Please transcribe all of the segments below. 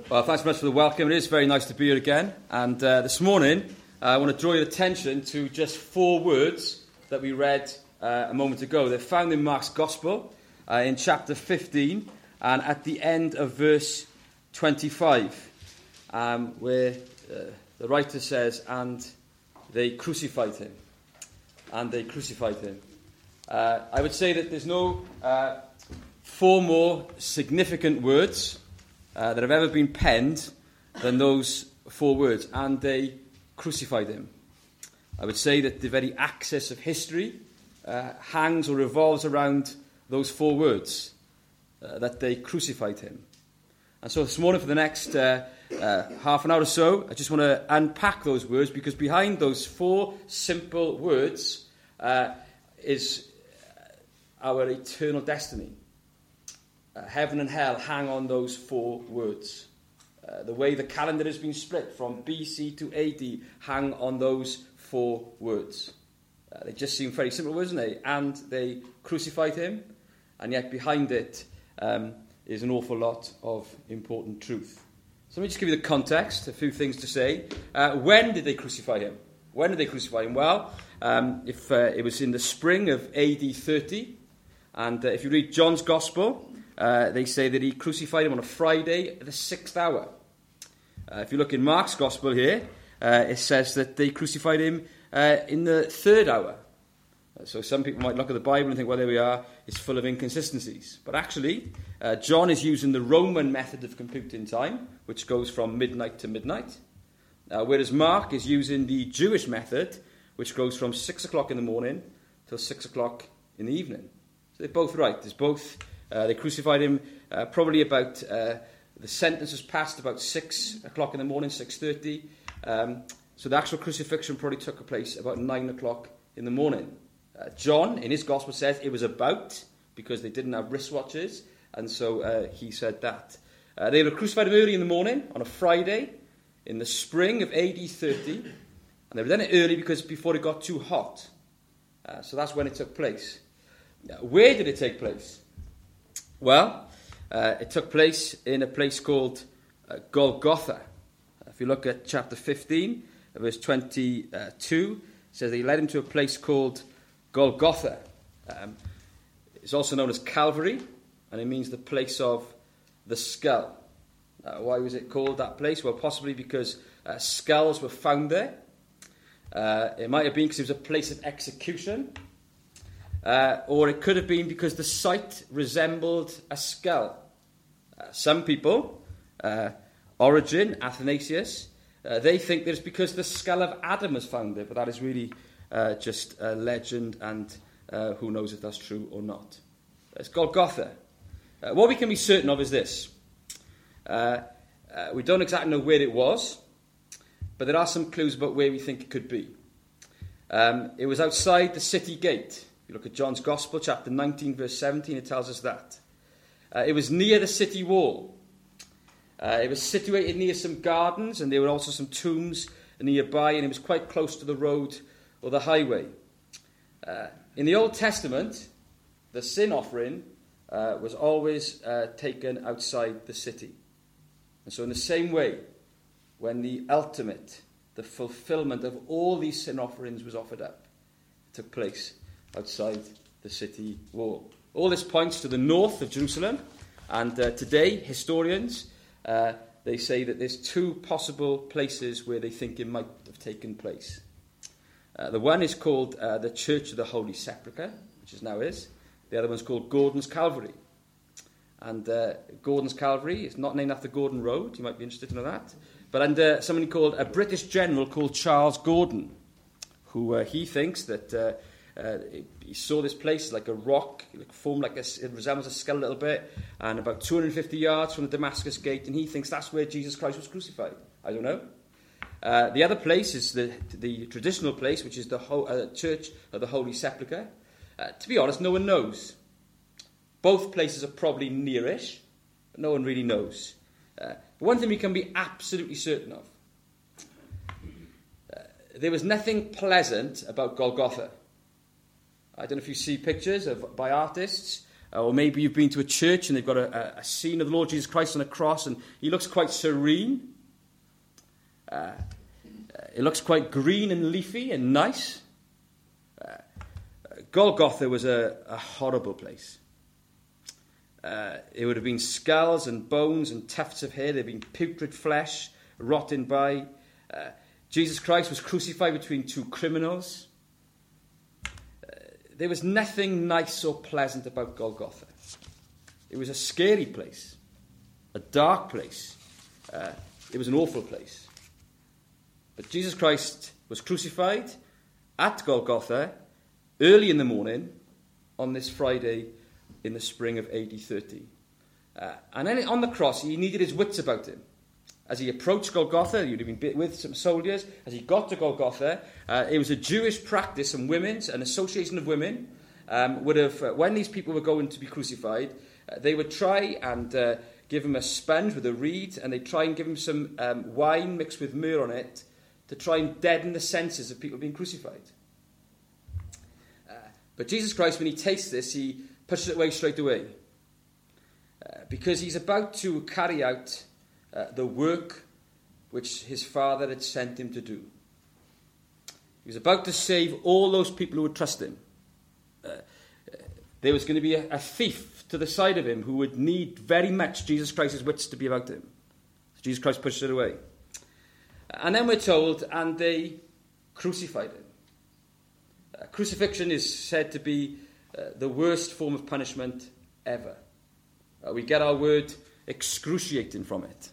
Well, thanks very much for the welcome. It is very nice to be here again. And this morning, I want to draw your attention to just 4 words that we read a moment ago. They're found in Mark's Gospel in chapter 15 and at the end of verse 25, where the writer says, "And they crucified him." And they crucified him. I would say that there's no 4 more significant words that have ever been penned than those 4 words. And they crucified him. I would say that the very axis of history hangs or revolves around those 4 words, that they crucified him. And so this morning, for the next half an hour or so, I just want to unpack those words, because behind those 4 simple words is our eternal destiny. Heaven and hell hang on those 4 words. The way the calendar has been split from BC to AD hang on those 4 words. They just seem very simple words, don't they? And they crucified him, and yet behind it is an awful lot of important truth. So let me just give you the context, a few things to say. When did they crucify him? When did they crucify him? Well, if it was in the spring of AD 30, and if you read John's Gospel, they say that he crucified him on a Friday at the 6th hour. If you look in Mark's Gospel here, it says that they crucified him in the 3rd hour. So some people might look at the Bible and think, well, there we are, it's full of inconsistencies. But actually, John is using the Roman method of computing time, which goes from midnight to midnight, whereas Mark is using the Jewish method, which goes from 6 o'clock in the morning till 6 o'clock in the evening. So they're both right. There's both. They crucified him probably about, the sentence was passed about 6 o'clock in the morning, 6:30. So the actual crucifixion probably took place about 9 o'clock in the morning. John, in his Gospel, says it was about, because they didn't have wristwatches, and so he said that. They were crucified him early in the morning, on a Friday, in the spring of AD 30, and they were done it early because before it got too hot. So that's when it took place. Where did it take place? Well, it took place in a place called Golgotha. If you look at chapter 15, verse 22, it says they led him to a place called Golgotha. It's also known as Calvary, and it means the place of the skull. Why was it called that place? Well, possibly because skulls were found there. It might have been because it was a place of execution. Or it could have been because the site resembled a skull. Some people, Origen, Athanasius, they think that it's because the skull of Adam was found there, but that is really just a legend, and who knows if that's true or not. It's Golgotha. What we can be certain of is this. We don't exactly know where it was, but there are some clues about where we think it could be. It was outside the city gate. You look at John's Gospel, chapter 19, verse 17, it tells us that. It was near the city wall. It was situated near some gardens, and there were also some tombs nearby, and it was quite close to the road or the highway. In the Old Testament, the sin offering was always taken outside the city. And so in the same way, when the ultimate, the fulfillment of all these sin offerings was offered up, it took place outside the city wall. All this points to the north of Jerusalem, and today historians they say that there's 2 possible places where they think it might have taken place. The one is called the Church of the Holy Sepulchre, which is now is. The other one's called Gordon's Calvary. And Gordon's Calvary is not named after Gordon Road. You might be interested to know that. But under somebody called a British general called Charles Gordon, who he thinks that he saw this place like a rock, formed like it resembles a skull a little bit, and about 250 yards from the Damascus Gate, and he thinks that's where Jesus Christ was crucified. I don't know. The other place is the traditional place, which is the Church of the Holy Sepulchre. To be honest, no one knows. Both places are probably nearish, but no one really knows. But one thing we can be absolutely certain of. There was nothing pleasant about Golgotha. I don't know if you see pictures by artists Or maybe you've been to a church and they've got a scene of the Lord Jesus Christ on a cross, and he looks quite serene. It looks quite green and leafy and nice. Golgotha was a horrible place. It would have been skulls and bones and tufts of hair. There had been putrid flesh rotting by. Jesus Christ was crucified between two criminals. There was nothing nice or pleasant about Golgotha. It was a scary place, a dark place. It was an awful place. But Jesus Christ was crucified at Golgotha early in the morning on this Friday in the spring of AD 30. And then on the cross, he needed his wits about him. As he approached Golgotha, he'd have been with some soldiers. As he got to Golgotha, it was a Jewish practice, and an association of women would have, when these people were going to be crucified, they would try and give him a sponge with a reed, and they'd try and give him some wine mixed with myrrh on it to try and deaden the senses of people being crucified. But Jesus Christ, when he tastes this, he pushes it away straight away. Because he's about to carry out the work which his Father had sent him to do. He was about to save all those people who would trust him. There was going to be a thief to the side of him who would need very much Jesus Christ's wits to be about him. So Jesus Christ pushed it away. And then we're told, and they crucified him. Crucifixion is said to be the worst form of punishment ever. We get our word excruciating from it.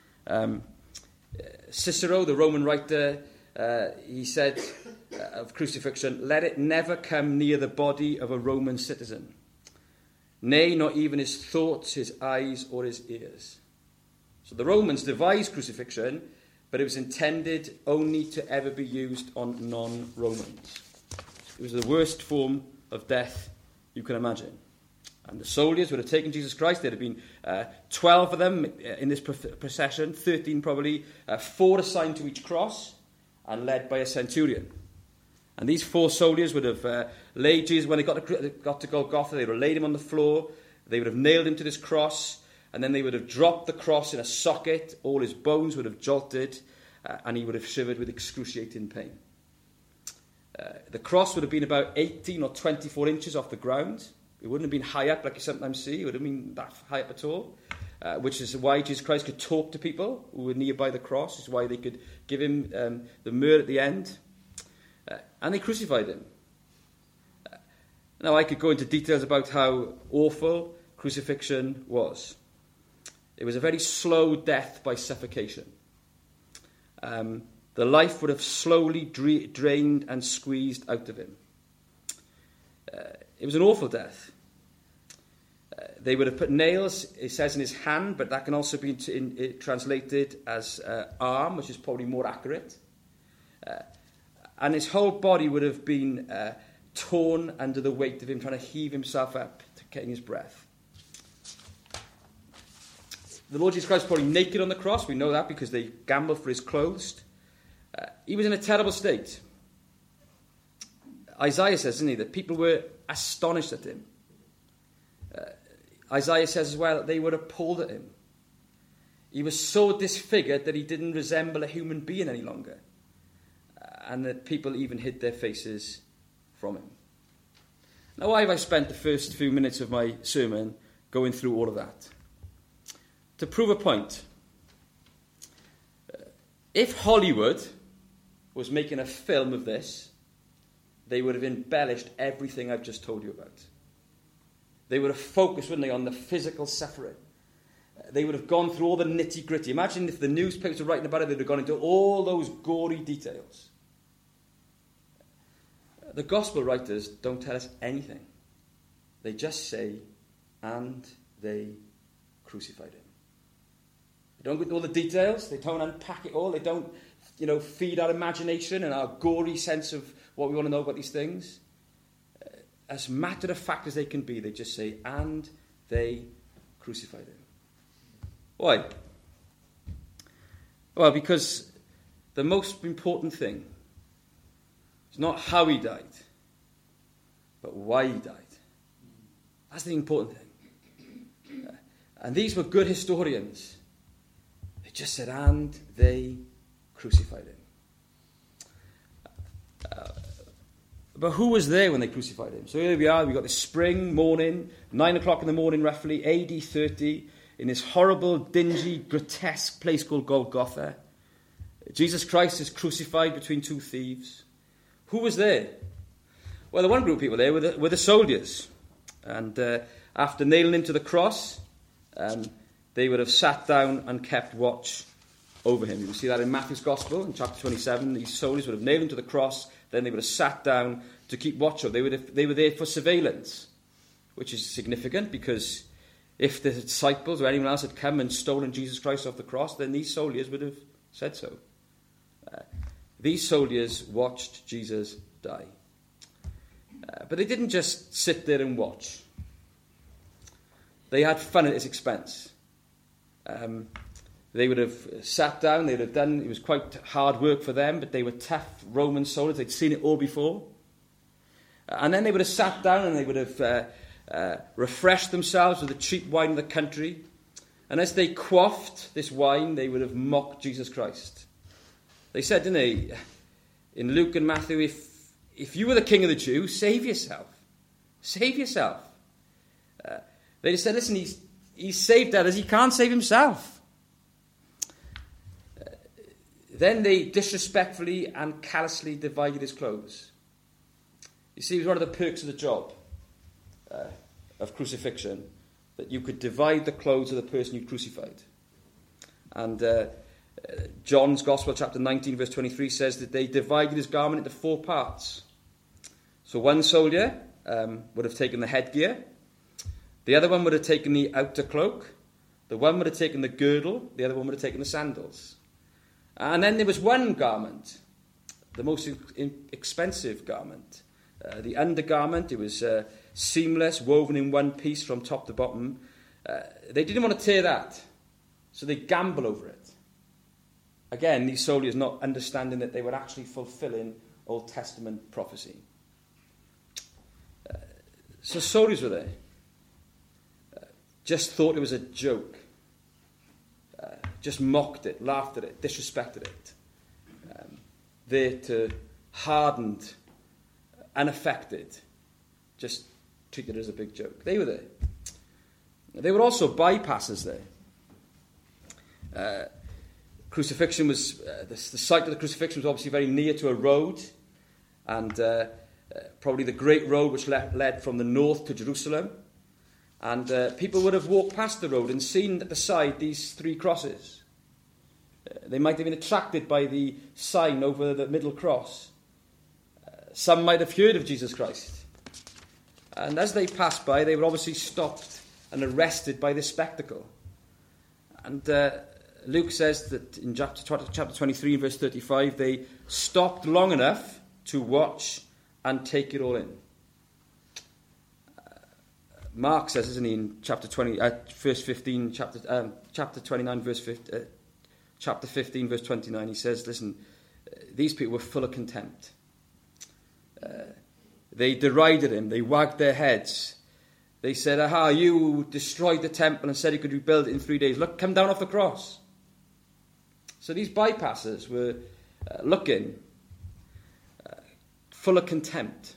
Cicero, the Roman writer, he said of crucifixion, "Let it never come near the body of a Roman citizen. Nay, not even his thoughts, his eyes, or his ears." So the Romans devised crucifixion, but it was intended only to ever be used on non-Romans. It was the worst form of death you can imagine. And the soldiers would have taken Jesus Christ. There had been 12 of them in this procession, 13 probably, 4 assigned to each cross and led by a centurion. And these 4 soldiers would have laid Jesus, when they got to Golgotha, they would have laid him on the floor, they would have nailed him to this cross, and then they would have dropped the cross in a socket, all his bones would have jolted, and he would have shivered with excruciating pain. The cross would have been about 18 or 24 inches off the ground. It wouldn't have been high up like you sometimes see. It would have been that high up at all, which is why Jesus Christ could talk to people who were nearby the cross. It's why they could give him the myrrh at the end. And they crucified him. Now, I could go into details about how awful crucifixion was. It was a very slow death by suffocation. The life would have slowly drained and squeezed out of him. It was an awful death. They would have put nails, it says, in his hand, but that can also be translated as arm, which is probably more accurate. And his whole body would have been torn under the weight of him trying to heave himself up to getting his breath. The Lord Jesus Christ was probably naked on the cross. We know that because they gambled for his clothes. He was in a terrible state. Isaiah says, doesn't he, that people were astonished at him. Isaiah says as well that they were appalled at him. He was so disfigured that he didn't resemble a human being any longer. And that people even hid their faces from him. Now, why have I spent the first few minutes of my sermon going through all of that? To prove a point. If Hollywood was making a film of this, they would have embellished everything I've just told you about. They would have focused, wouldn't they, on the physical suffering. They would have gone through all the nitty-gritty. Imagine if the newspapers were writing about it, they'd have gone into all those gory details. The gospel writers don't tell us anything. They just say, and they crucified him. They don't go into all the details. They don't unpack it all. They don't, feed our imagination and our gory sense of what we want to know about these things. As matter of fact as they can be, they just say, and they crucified him. Why? Well, because the most important thing is not how he died, but why he died. That's the important thing. And these were good historians. They just said, and they crucified him. But who was there when they crucified him? So here we are, we've got this spring morning, 9 o'clock in the morning roughly, AD 30, in this horrible, dingy, grotesque place called Golgotha. Jesus Christ is crucified between two thieves. Who was there? Well, the one group of people there were the soldiers. And after nailing him to the cross, they would have sat down and kept watch over him. You will see that in Matthew's Gospel, in chapter 27. These soldiers would have nailed him to the cross, then they would have sat down to keep watch over him. They were there for surveillance, which is significant because if the disciples or anyone else had come and stolen Jesus Christ off the cross, then these soldiers would have said so. These soldiers watched Jesus die. But they didn't just sit there and watch. They had fun at his expense. They would have sat down, they would have done, it was quite hard work for them, but they were tough Roman soldiers, they'd seen it all before. And then they would have sat down and they would have refreshed themselves with the cheap wine of the country. And as they quaffed this wine, they would have mocked Jesus Christ. They said, didn't they, in Luke and Matthew, if you were the king of the Jews, save yourself. Save yourself. They just said, listen, he's saved others, he can't save himself. Then they disrespectfully and callously divided his clothes. You see, it was one of the perks of the job of crucifixion, that you could divide the clothes of the person you crucified. And John's Gospel, chapter 19, verse 23, says that they divided his garment into 4 parts. So one soldier would have taken the headgear, the other one would have taken the outer cloak, the one would have taken the girdle, the other one would have taken the sandals. And then there was one garment, the most expensive garment. The undergarment, it was seamless, woven in one piece from top to bottom. They didn't want to tear that, so they gamble over it. Again, these soldiers not understanding that they were actually fulfilling Old Testament prophecy. So soldiers were there. Just thought it was a joke. Just mocked it, laughed at it, disrespected it. There to hardened, unaffected, just treated it as a big joke. They were there. They were also bypassers there. Crucifixion was, the site of the crucifixion was obviously very near to a road, and probably the great road which led from the north to Jerusalem. And people would have walked past the road and seen at the side these 3 crosses. They might have been attracted by the sign over the middle cross. Some might have heard of Jesus Christ. And as they passed by, they were obviously stopped and arrested by this spectacle. And Luke says that in chapter 23, verse 35, they stopped long enough to watch and take it all in. Mark says, isn't he, in chapter 20, verse 15, chapter 29, verse 15, chapter 15, verse 29, he says, listen, these people were full of contempt. They derided him. They wagged their heads. They said, aha, you destroyed the temple and said you could rebuild it in 3 days. Look, come down off the cross. So these bypassers were looking, full of contempt.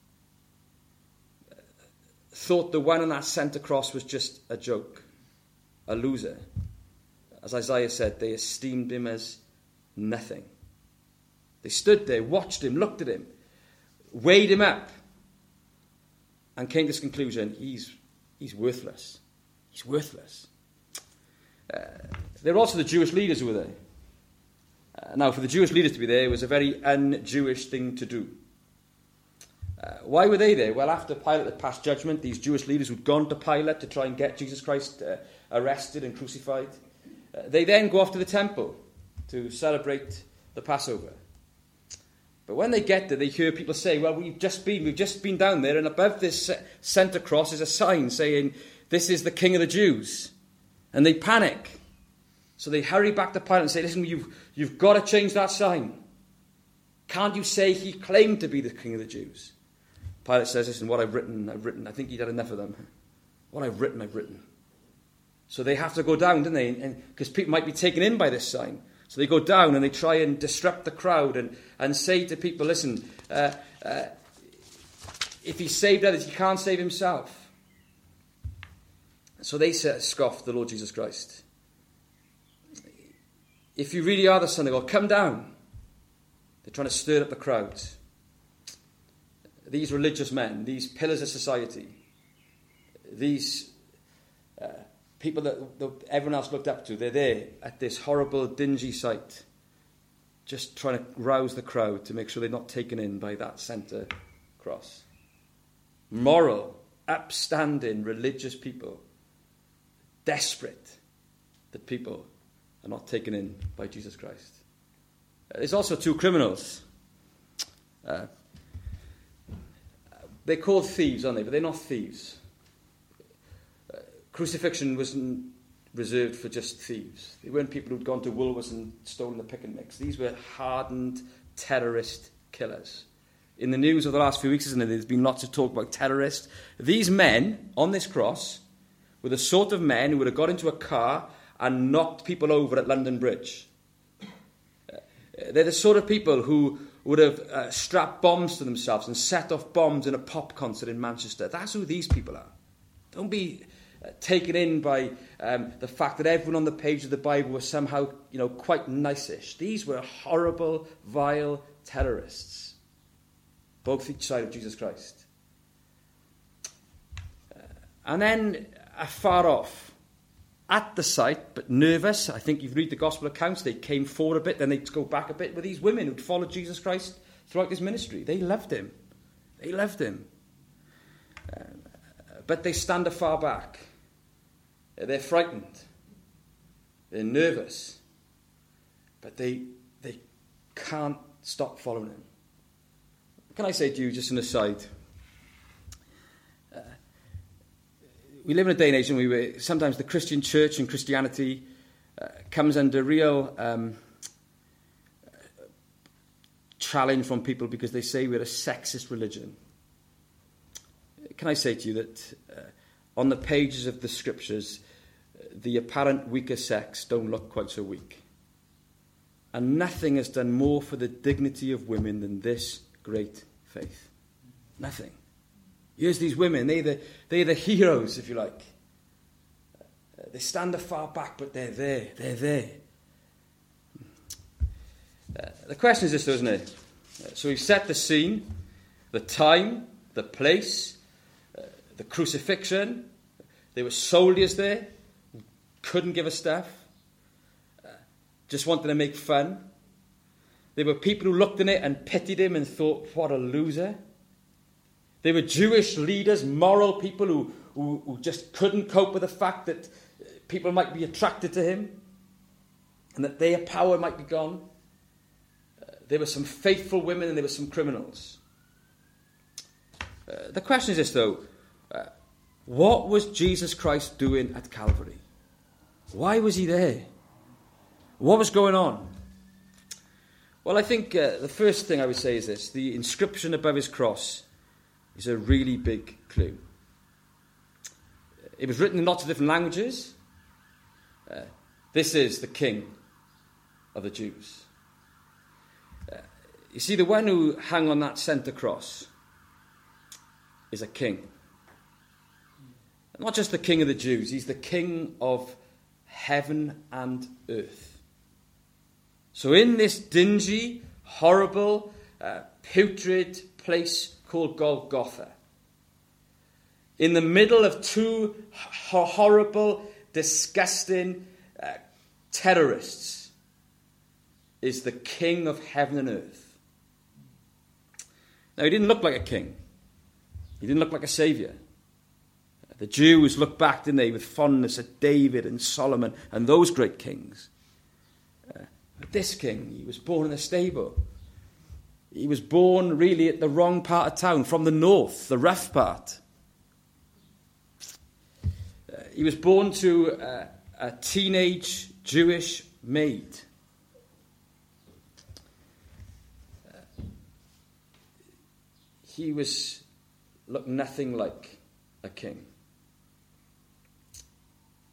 Thought the one on that centre cross was just a joke, a loser. As Isaiah said, they esteemed him as nothing. They stood there, watched him, looked at him, weighed him up, and came to this conclusion, he's worthless. He's worthless. There were also the Jewish leaders who were there. Now, for the Jewish leaders to be there was a very un-Jewish thing to do. Why were they there? Well, after Pilate had passed judgment, these Jewish leaders who'd gone to Pilate to try and get Jesus Christ arrested and crucified, they then go off to the temple to celebrate the Passover. But when they get there, they hear people say, well, we've just been down there, and above this centre cross is a sign saying, this is the King of the Jews. And they panic. So they hurry back to Pilate and say, listen, you've got to change that sign. Can't you say he claimed to be the King of the Jews? Pilate says, listen, what I've written, I think he'd had enough of them. What I've written, I've written. So they have to go down, don't they? Because people might be taken in by this sign. So they go down and they try and disrupt the crowd and say to people, listen, if he saved others, he can't save himself. So they scoff the Lord Jesus Christ. If you really are the Son of God, come down. They're trying to stir up the crowds. These religious men, these pillars of society, these people that everyone else looked up to, they're there at this horrible, dingy site, just trying to rouse the crowd to make sure they're not taken in by that centre cross. Moral, upstanding, religious people, desperate that people are not taken in by Jesus Christ. There's also two criminals. They're called thieves, aren't they? But they're not thieves. Crucifixion wasn't reserved for just thieves. They weren't people who'd gone to Woolworths and stolen the pick and mix. These were hardened terrorist killers. In the news of the last few weeks, isn't it, there's been lots of talk about terrorists. These men on this cross were the sort of men who would have got into a car and knocked people over at London Bridge. They're the sort of people who would have strapped bombs to themselves and set off bombs in a pop concert in Manchester. That's who these people are. Don't be taken in by the fact that everyone on the page of the Bible was somehow, quite nice-ish. These were horrible, vile terrorists, both each side of Jesus Christ. And then afar off, at the site, but nervous, I think you've read the gospel accounts, they came forward a bit, then they'd go back a bit, were these women who'd followed Jesus Christ throughout his ministry. They loved him. They loved him. But they stand afar back. They're frightened. They're nervous. But they can't stop following him. Can I say to you, just an aside, we live in a day and age where sometimes the Christian church and Christianity comes under real challenge from people because they say we're a sexist religion. Can I say to you that on the pages of the scriptures, the apparent weaker sex don't look quite so weak. And nothing has done more for the dignity of women than this great faith. Nothing. Here's these women, they're the heroes, if you like. They stand afar back, but they're there. The question is this, though, isn't it? So we've set the scene, the time, the place, the crucifixion. There were soldiers there who couldn't give a stuff, just wanted to make fun. There were people who looked in it and pitied him and thought, what a loser. There were Jewish leaders, moral people who just couldn't cope with the fact that people might be attracted to him and that their power might be gone. There were some faithful women and there were some criminals. The question is this, though. What was Jesus Christ doing at Calvary? Why was he there? What was going on? Well, I think the first thing I would say is this. The inscription above his cross is a really big clue. It was written in lots of different languages. This is the King of the Jews. You see, the one who hung on that centre cross is a king. Not just the King of the Jews, he's the King of heaven and earth. So in this dingy, horrible, putrid place called Golgotha, in the middle of two horrible, disgusting terrorists, is the King of heaven and earth. Now, he didn't look like a king. He didn't look like a saviour. The Jews looked back, didn't they, with fondness at David and Solomon and those great kings. But this king, he was born in a stable. He was born really at the wrong part of town, from the north, the rough part. He was born to a teenage Jewish maid. He looked nothing like a king.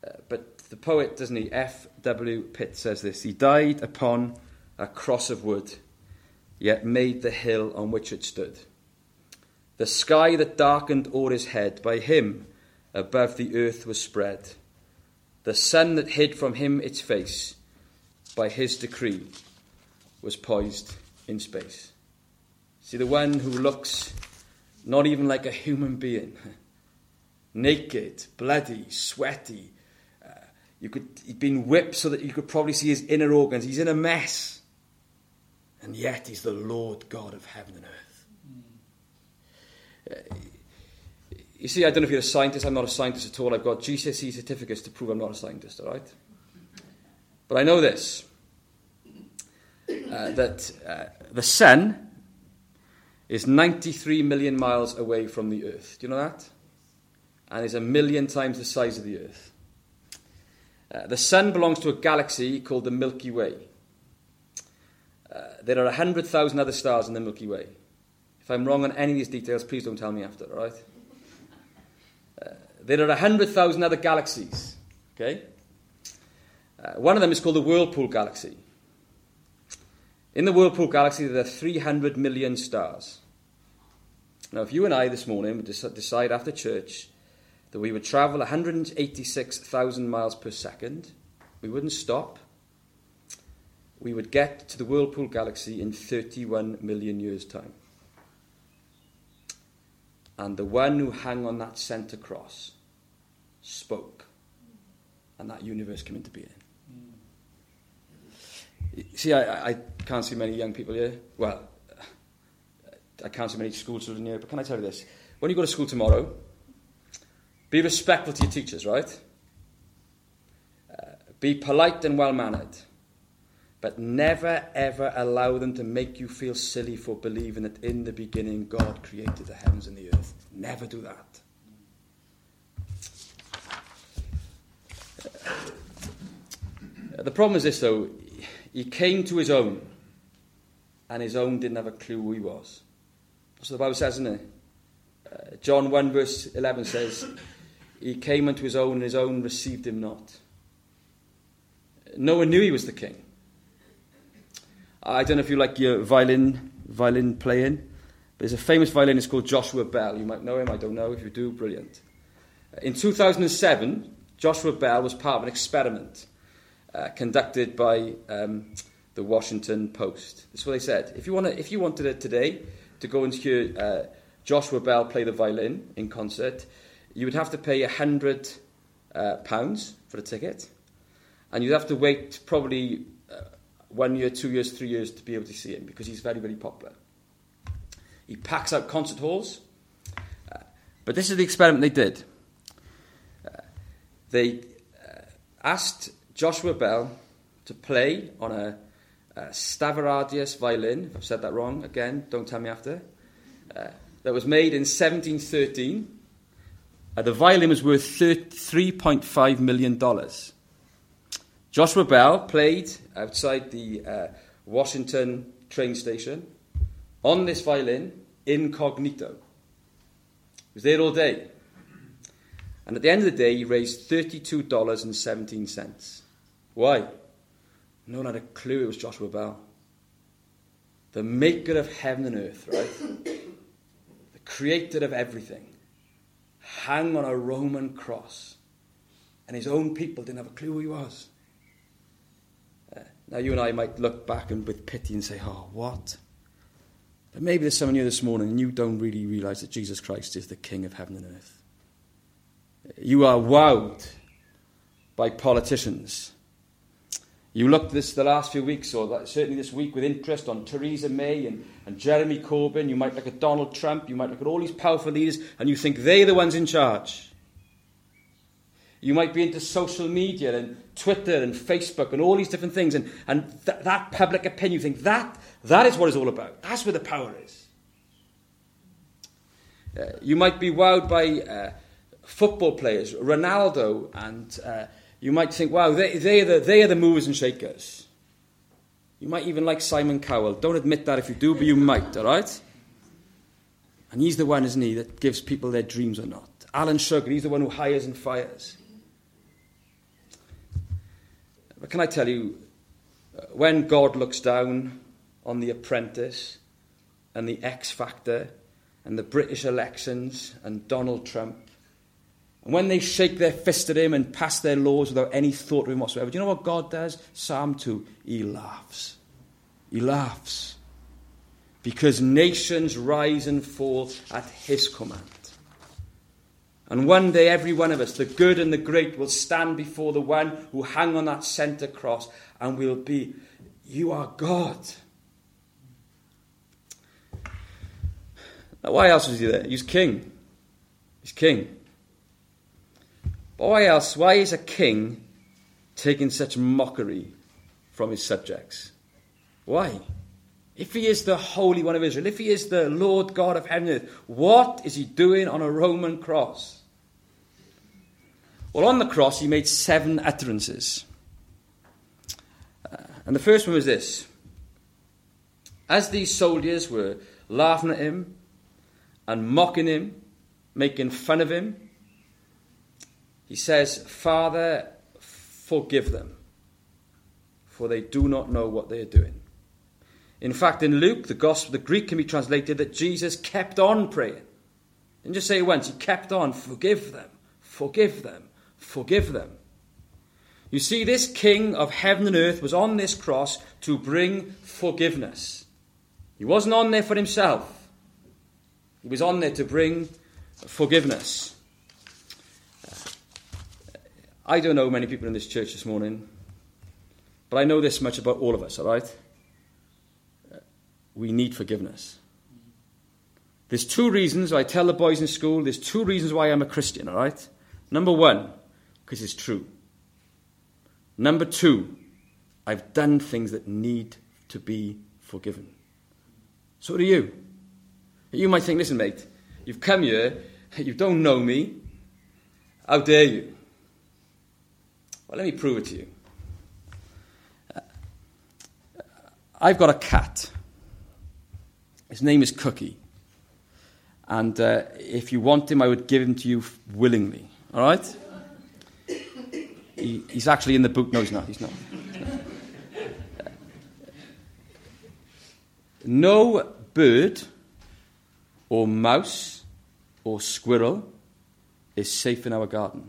But the poet, doesn't he, F.W. Pitt says this: he died upon a cross of wood, yet made the hill on which it stood. The sky that darkened o'er his head, by him above the earth was spread. The sun that hid from him its face, by his decree was poised in space. See, the one who looks not even like a human being, naked, bloody, sweaty. He'd been whipped so that you could probably see his inner organs. He's in a mess. And yet he's the Lord God of heaven and earth. You see, I don't know if you're a scientist. I'm not a scientist at all. I've got GCSE certificates to prove I'm not a scientist, all right? But I know this, that the sun is 93 million miles away from the earth. Do you know that? And is 1 million times the size of the earth. The sun belongs to a galaxy called the Milky Way. There are 100,000 other stars in the Milky Way. If I'm wrong on any of these details, please don't tell me after, all right? There are 100,000 other galaxies, okay? One of them is called the Whirlpool Galaxy. In the Whirlpool Galaxy, there are 300 million stars. Now, if you and I this morning would decide after church that we would travel 186,000 miles per second, we wouldn't stop. We would get to the Whirlpool Galaxy in 31 million years' time. And the one who hung on that centre cross spoke, and that universe came into being. See, I can't see many young people here. Well, I can't see many school children here, but can I tell you this? When you go to school tomorrow, be respectful to your teachers, right? Be polite and well-mannered. But never, ever allow them to make you feel silly for believing that in the beginning God created the heavens and the earth. Never do that. The problem is this, though. He came to his own, and his own didn't have a clue who he was. That's what the Bible says, isn't it? John 1 verse 11 says, he came unto his own received him not. No one knew he was the king. I don't know if you like your violin playing. There's a famous violinist called Joshua Bell. You might know him, I don't know. If you do, brilliant. In 2007, Joshua Bell was part of an experiment conducted by the Washington Post. This is what they said. If you wanted it today to go and hear Joshua Bell play the violin in concert, you would have to pay £100 for the ticket. And you'd have to wait probably 1 year, 2 years, 3 years to be able to see him, because he's very, very popular. He packs out concert halls. But this is the experiment they did. They asked Joshua Bell to play on a Stradivarius violin, if I've said that wrong, again, don't tell me after, that was made in 1713. The violin was worth $3.5 million. Joshua Bell played outside the Washington train station on this violin, incognito. He was there all day. And at the end of the day, he raised $32.17. Why? No one had a clue it was Joshua Bell. The maker of heaven and earth, right? The creator of everything. Hung on a Roman cross. And his own people didn't have a clue who he was. Now, you and I might look back and with pity and say, oh, what? But maybe there's someone here this morning and you don't really realise that Jesus Christ is the King of heaven and earth. You are wowed by politicians. You looked the last few weeks, or certainly this week, with interest on Theresa May and Jeremy Corbyn. You might look at Donald Trump. You might look at all these powerful leaders and you think they're the ones in charge. You might be into social media and Twitter and Facebook and all these different things. And that public opinion, you think that is what it's all about. That's where the power is. You might be wowed by football players, Ronaldo, and you might think, wow, they are the movers and shakers. You might even like Simon Cowell. Don't admit that if you do, but you might, all right? And he's the one, isn't he, that gives people their dreams or not. Alan Sugar, he's the one who hires and fires. can I tell you, when God looks down on The Apprentice and The X Factor and the British elections and Donald Trump, and when they shake their fist at him and pass their laws without any thought of him whatsoever, do you know what God does? Psalm 2, he laughs. He laughs. Because nations rise and fall at his command. And one day every one of us, the good and the great, will stand before the one who hung on that centre cross and will be, you are God. Now, why else was he there? He's king. He's king. But why else? Why is a king taking such mockery from his subjects? Why? If he is the Holy One of Israel, if he is the Lord God of heaven and earth, what is he doing on a Roman cross? Well, on the cross, he made 7 utterances. And the first one was this. As these soldiers were laughing at him and mocking him, making fun of him, he says, Father, forgive them, for they do not know what they are doing. In fact, in Luke, the Gospel, the Greek can be translated that Jesus kept on praying. He didn't just say it once, he kept on, forgive them, forgive them, forgive them. You see, this King of heaven and earth was on this cross to bring forgiveness. He wasn't on there for himself. He was on there to bring forgiveness. I don't know many people in this church this morning, but I know this much about all of us, all right? We need forgiveness. There's 2 reasons, I tell the boys in school, there's 2 reasons why I'm a Christian, all right? Number 1, because it's true. Number 2, I've done things that need to be forgiven. So do you. You might think, listen, mate, you've come here, you don't know me, how dare you? Well, let me prove it to you. I've got a cat. His name is Cookie. And if you want him, I would give him to you willingly. All right? He's actually in the book. No, he's not. He's not. No bird or mouse or squirrel is safe in our garden.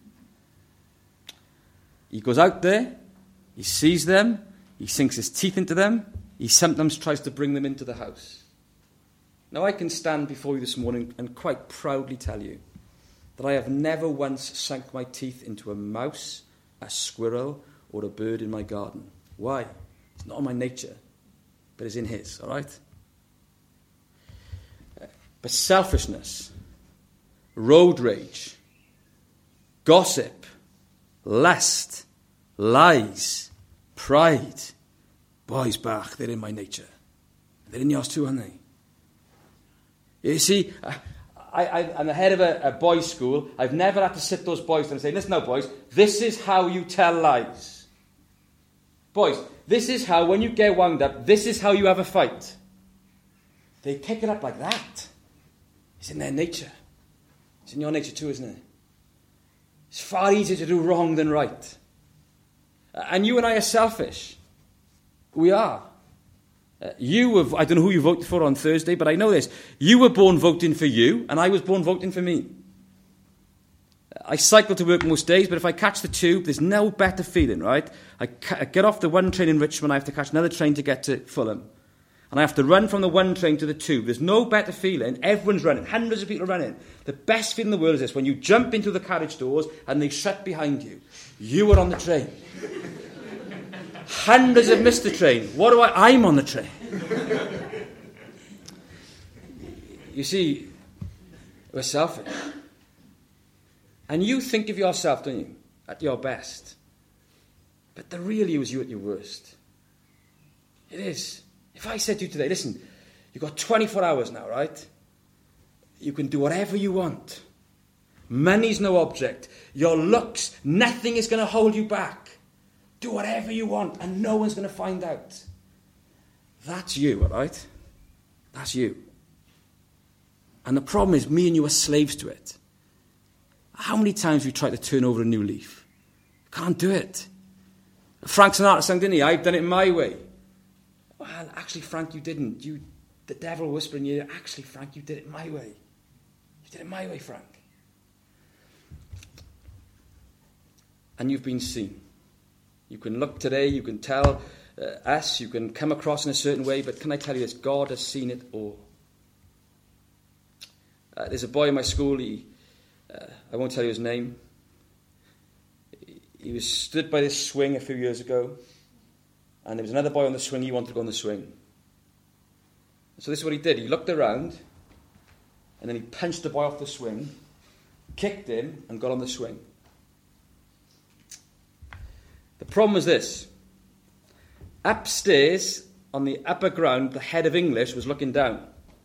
He goes out there, he sees them, he sinks his teeth into them, he sometimes tries to bring them into the house. Now, I can stand before you this morning and quite proudly tell you that I have never once sunk my teeth into a mouse, a squirrel, or a bird in my garden. Why? It's not in my nature, but it's in his, all right? But selfishness, road rage, gossip, lust, lies, pride, boys back, they're in my nature. They're in yours too, aren't they? You see, I'm the head of a boys' school. I've never had to sit those boys down and say, listen now, boys, this is how you tell lies. Boys, this is how, when you get wound up, this is how you have a fight. They pick it up like that. It's in their nature. It's in your nature too, isn't it? It's far easier to do wrong than right. And you and I are selfish. We are. I don't know who you voted for on Thursday, but I know this. You were born voting for you, and I was born voting for me. I cycle to work most days, but if I catch the tube, there's no better feeling, right? I get off the one train in Richmond, I have to catch another train to get to Fulham. And I have to run from the one train to the tube. There's no better feeling. Everyone's running. Hundreds of people are running. The best feeling in the world is this, when you jump into the carriage doors and they shut behind you. You are on the train. Hundreds have missed the train. I'm on the train. You see, we're selfish. And you think of yourself, don't you, at your best. But the real you is you at your worst. It is. If I said to you today, listen, you've got 24 hours now, right? You can do whatever you want. Money's no object. Your looks, nothing is going to hold you back. Do whatever you want, and no one's going to find out. That's you, all right? That's you. And the problem is, me and you are slaves to it. How many times have you tried to turn over a new leaf? You can't do it. Frank Sinatra sang, didn't he? I've done it my way. Well, actually, Frank, you didn't. The devil whispered in your ear, actually, Frank, you did it my way. You did it my way, Frank. And you've been seen. You can look today, you can tell us, you can come across in a certain way, but can I tell you this? God has seen it all. There's a boy in my school, I won't tell you his name. He was stood by this swing a few years ago, and there was another boy on the swing, he wanted to go on the swing. So this is what he did. He looked around, and then he punched the boy off the swing, kicked him, and got on the swing. The problem was this. Upstairs, on the upper ground, the head of English was looking down.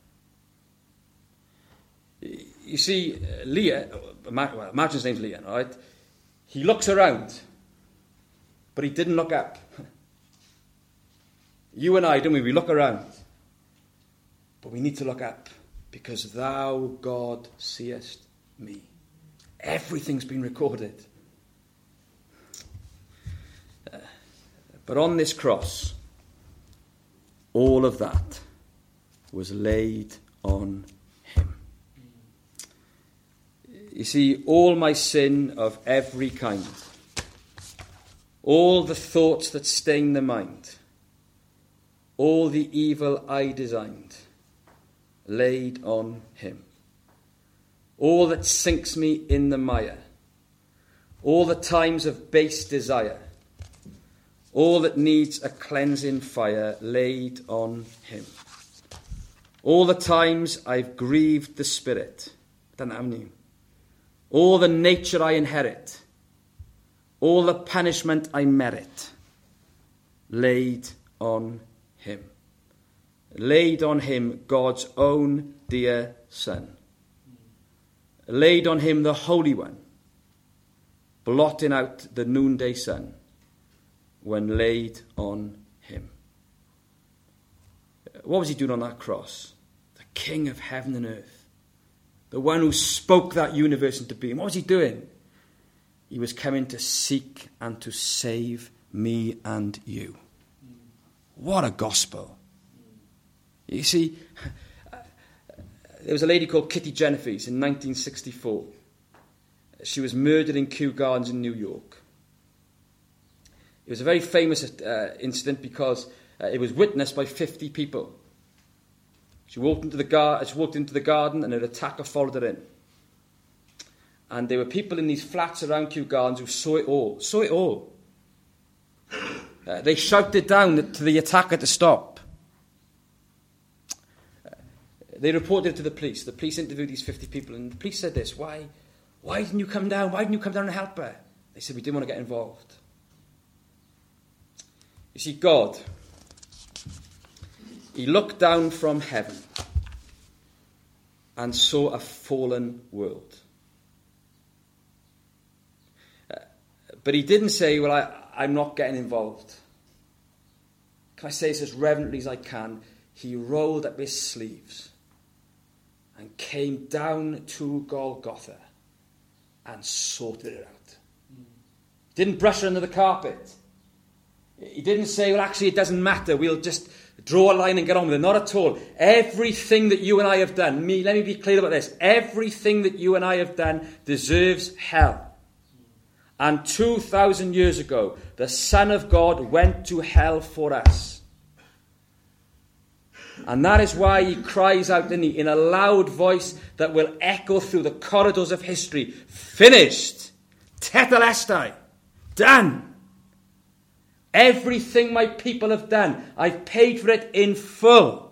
You see, Leah, imagine his name's Leah, right? He looks around, but he didn't look up. You and I, don't we? We look around. But we need to look up, because thou, God, seest me. Everything's been recorded. But on this cross, all of that was laid on him. You see, all my sin of every kind, all the thoughts that stain the mind, all the evil I designed, laid on him. All that sinks me in the mire, all the times of base desire, all that needs a cleansing fire, laid on him. All the times I've grieved the Spirit, don't have any. All the nature I inherit, all the punishment I merit, laid on him. Laid on him God's own dear Son. Laid on him the Holy One, blotting out the noonday sun, when laid on him. What was he doing on that cross? The King of heaven and earth, the one who spoke that universe into being. What was he doing? He was coming to seek and to save me and you. What a gospel. You see, there was a lady called Kitty Genovese in 1964. She was murdered in Kew Gardens in New York. It was a very famous incident because it was witnessed by 50 people. She walked into the garden and an attacker followed her in. And there were people in these flats around Kew Gardens who saw it all. They shouted down to the attacker to stop. They reported it to the police. The police interviewed these 50 people, and the police said this: Why didn't you come down? Why didn't you come down and help her? They said, we didn't want to get involved. You see, God, he looked down from heaven and saw a fallen world. But he didn't say, well, I'm not getting involved. Can I say this as reverently as I can? He rolled up his sleeves and came down to Golgotha and sorted it out. Didn't brush it under the carpet. He didn't say, well, actually, it doesn't matter. We'll just draw a line and get on with it. Not at all. Everything that you and I have done, let me be clear about this. Everything that you and I have done deserves hell. And 2,000 years ago, the Son of God went to hell for us. And that is why he cries out in a loud voice that will echo through the corridors of history, finished, tetelestai, done. Everything my people have done, I've paid for it in full.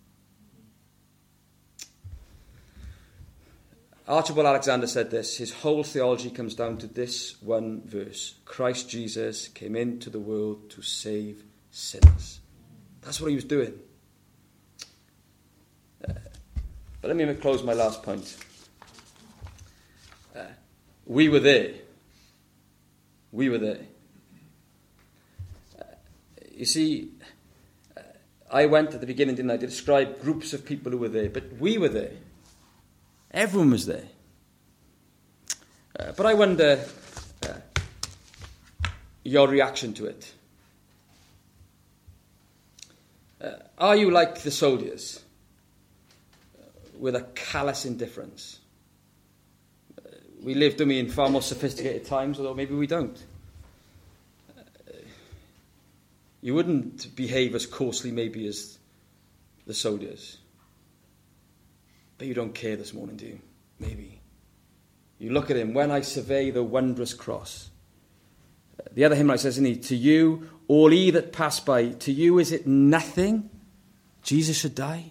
Archibald Alexander said this: his whole theology comes down to this one verse. Christ Jesus came into the world to save sinners. That's what he was doing. But let me close my last point. We were there. We were there. You see, I went at the beginning, didn't I, to describe groups of people who were there, but we were there. Everyone was there. But I wonder your reaction to it. Are you like the soldiers, with a callous indifference? We live, don't we, in far more sophisticated times, although maybe we don't. You wouldn't behave as coarsely maybe as the soldiers. But you don't care this morning, do you? Maybe. You look at him, when I survey the wondrous cross. The other hymn says, isn't he? To you, all ye that pass by, to you is it nothing Jesus should die?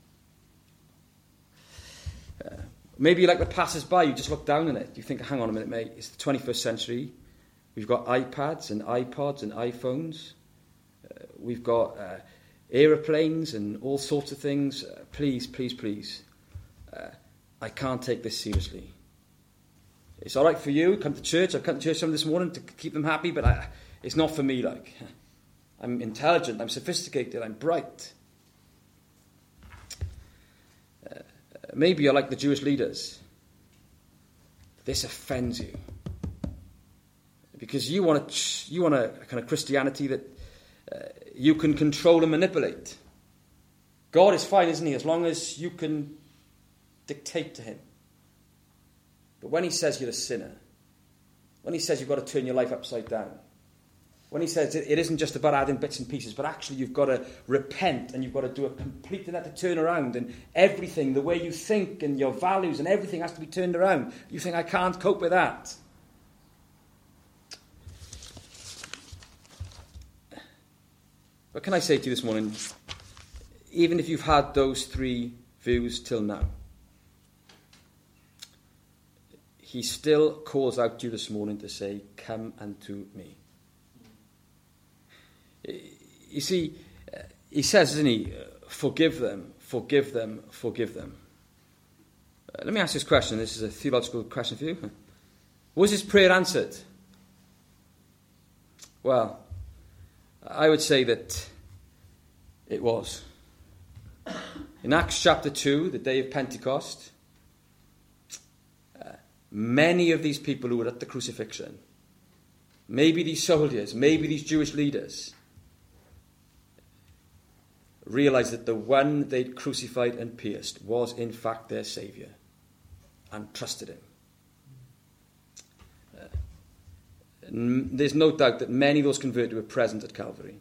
Maybe like the passers-by, you just look down on it. You think, hang on a minute, mate, it's the 21st century. We've got iPads and iPods and iPhones. We've got aeroplanes and all sorts of things. Please, please, please. I can't take this seriously. It's all right for you, come to church. I've come to church some this morning to keep them happy, but it's not for me, like. I'm intelligent, I'm sophisticated, I'm bright. Maybe you're like the Jewish leaders. This offends you. Because you want a kind of Christianity that you can control and manipulate. God is fine, isn't he, as long as you can dictate to him. But when he says you're a sinner, when he says you've got to turn your life upside down, when he says it isn't just about adding bits and pieces, but actually you've got to repent and you've got to do a complete and utter turn around, and everything, the way you think and your values and everything has to be turned around. You think, I can't cope with that. But can I say to you this morning, even if you've had those three views till now, he still calls out to you this morning to say, come unto me. You see, he says, doesn't he, forgive them, forgive them, forgive them. Let me ask this question. This is a theological question for you. Was his prayer answered? Well, I would say that it was. In Acts chapter 2, the day of Pentecost, many of these people who were at the crucifixion, maybe these soldiers, maybe these Jewish leaders, realized that the one they'd crucified and pierced was in fact their Saviour and trusted him. There's no doubt that many of those converted were present at Calvary.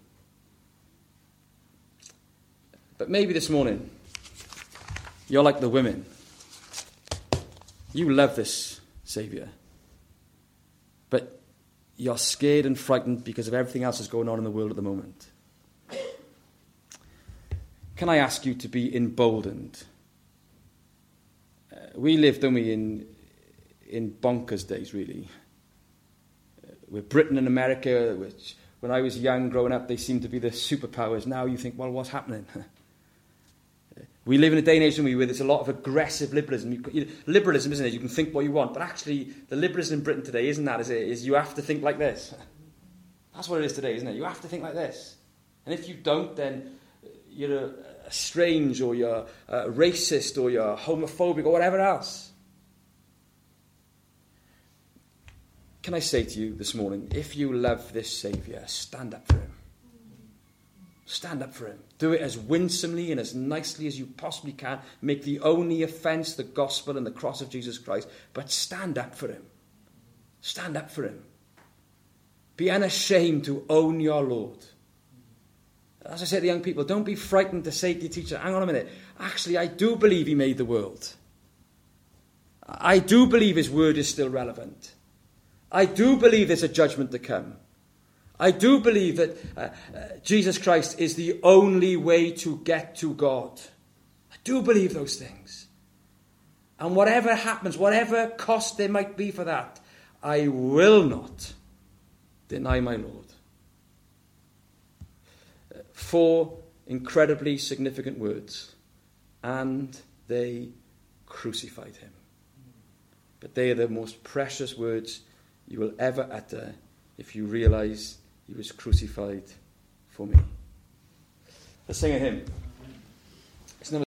But maybe this morning, you're like the women. You love this Saviour. But you're scared and frightened because of everything else that's going on in the world at the moment. Can I ask you to be emboldened? We live, don't we, in bonkers days, really. We're Britain and America, which when I was young, growing up, they seemed to be the superpowers. Now you think, well, what's happening? We live in a day and age where there's a lot of aggressive liberalism. Liberalism, isn't it? You can think what you want, but actually, the liberalism in Britain today isn't that, is it? Is you have to think like this. That's what it is today, isn't it? You have to think like this. And if you don't, then you're a strange, or you're racist, or you're homophobic, or whatever else. Can I say to you this morning, if you love this Saviour, stand up for him. Stand up for him. Do it as winsomely and as nicely as you possibly can. Make the only offence the gospel and the cross of Jesus Christ. But stand up for him. Stand up for him. Be unashamed to own your Lord. As I say to young people, don't be frightened to say to your teacher, hang on a minute, actually I do believe he made the world. I do believe his word is still relevant. I do believe there's a judgment to come. I do believe that Jesus Christ is the only way to get to God. I do believe those things. And whatever happens, whatever cost there might be for that, I will not deny my Lord. 4 incredibly significant words. And they crucified him. But they are the most precious words you will ever utter if you realize he was crucified for me. Let's sing a hymn.